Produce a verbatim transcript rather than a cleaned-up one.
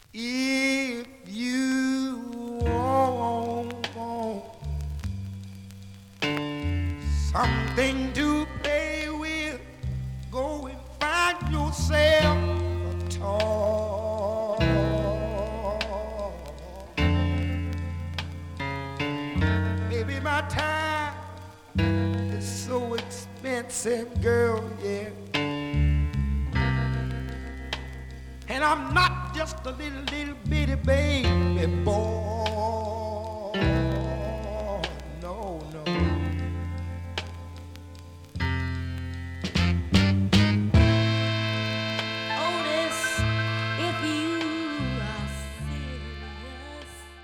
If you want, want something to play with, go and find yourself a toy. Baby, my time is so expensive, girl, yeah. And I'm not just a little, little bitty baby boy.